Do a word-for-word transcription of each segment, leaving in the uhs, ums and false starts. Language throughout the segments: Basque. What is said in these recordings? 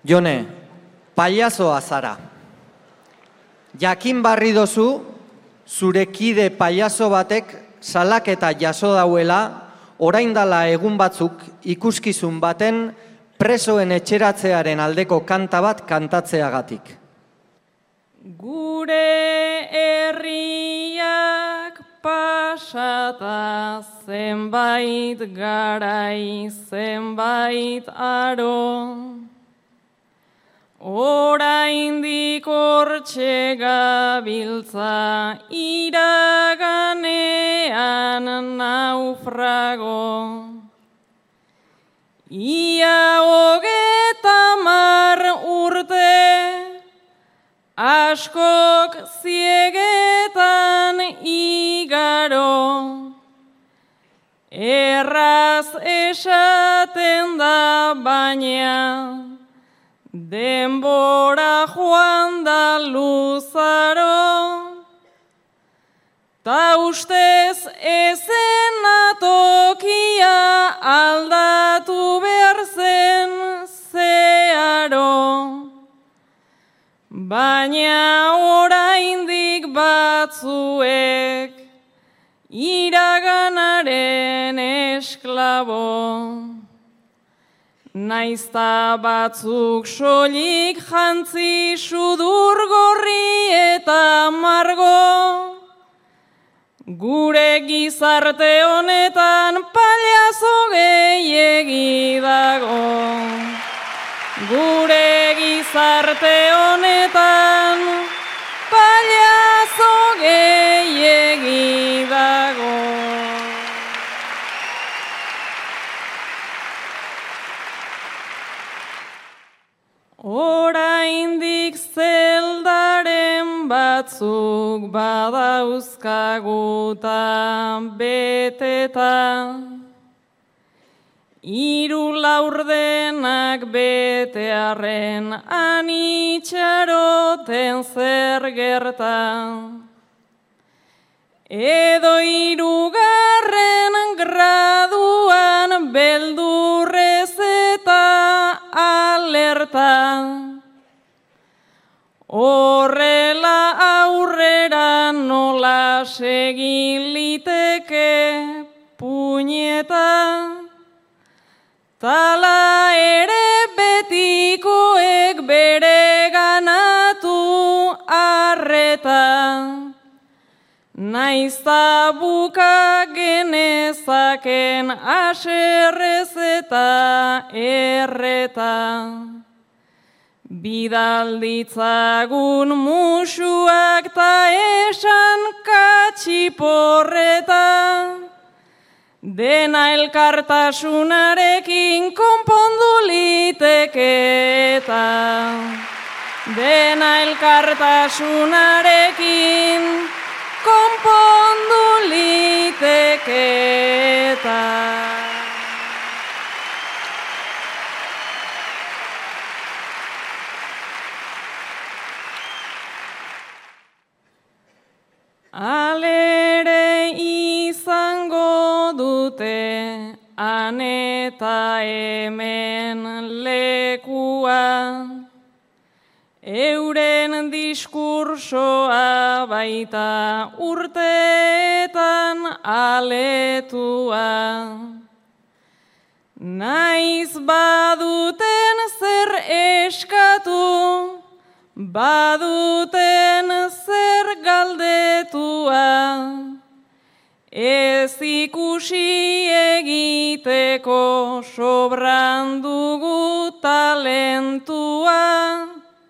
Jone, paiazoa zara. Jakin barri dozu, zure kide paiazo batek salaketa jaso dauela, oraindala egun batzuk ikuskizun baten presoen etxeratzearen aldeko kanta bat kantatzeagatik. Gure herriak pasata zenbait garai, zenbait aro, oraindik hortxe gabiltza iraganean naufrago. Ia hogeta mar urte, askok ziegetan igaro, erraz esaten da baina, denbora joan da luzaro, ta ustez ezen atokia aldatu behar zen zeharo. Baina oraindik batzuek iraganaren esklabo. Naizta batzuk soilik jantzi sudur gorri eta margo, gure gizarte honetan paliazo gehiegi dago. Gure gizarte honetan paliazo gehiegi dago. Oraindik zeldaren batzuk badauzkaguta beteta, hiru laurdenak betearren anitxaroten zer gerta. Edo hirugarren graduan beldurrez eta alerta. Horrela aurrera nola segin liteke puñeta, tala ere betikoek bere ganatu arreta. Naizta buka genezaken aserrez eta erreta. Bidalditzagun musuak ta esan katxiporreta, dena elkartasunarekin konpondu liteke eta. Dena elkartasunarekin konpondu liteke eta. Alere izango dute han eta hemen lekua, euren diskursoa baita urteetan aletua. Naiz baduten zer eskatu, baduten zer galdetua, ez ikusi egiteko sobran dugu talentua.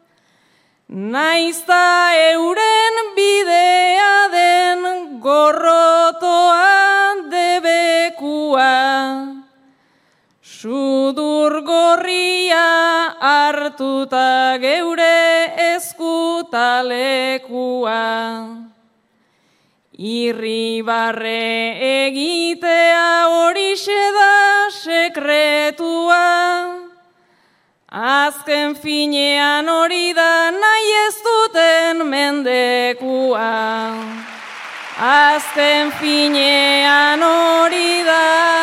Naizta euren bidea den gorrotoa debekua, sudur gorria hartuta geure eskutalekua. Irribarre egitea horixe da sekretua, azken finean hori da nahi ez duten mendekua. Azken finean hori da